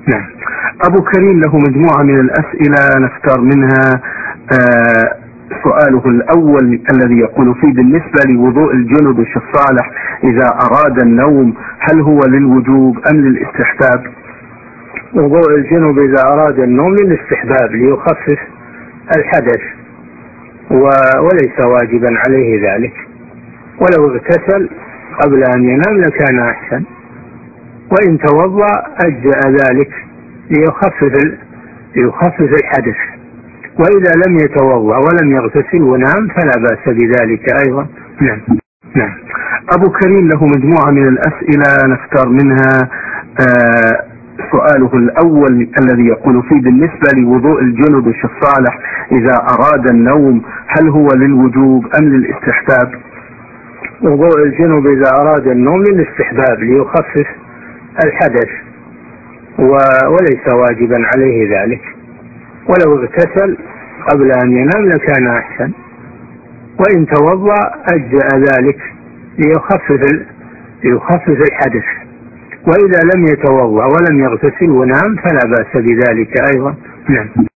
نعم. أبو كريم له مجموعة من الأسئلة نختار منها سؤاله الأول الذي يقول فيه: بالنسبة لوضوء الجنب الشيخ صالح إذا أراد النوم هل هو للوجوب أم للاستحباب؟ وضوء الجنب إذا أراد النوم للاستحباب ليخفف الحدث، وليس واجبا عليه ذلك، ولو اغتسل قبل أن ينام لكان أحسن، وإن توضأ أجزأ ذلك ليخفف الحدث، وإذا لم يتوضأ ولم يغتسل ونام فلا بأس بذلك أيضا. نعم. نعم. أبو كريم له مجموعة من الأسئلة نختار منها سؤاله الأول الذي يقول فيه: بالنسبة لوضوء الجنب الشيخ صالح إذا أراد النوم هل هو للوجوب أم للاستحباب؟ وضوء الجنب إذا أراد النوم للاستحباب ليخفف الحدث، وليس واجبا عليه ذلك، ولو اغتسل قبل أن ينام لكان أحسن، وإن توضأ أجزأ ذلك ليخفف الحدث، وإذا لم يتوضأ ولم يغتسل ونام فلا بأس بذلك أيضا. نعم.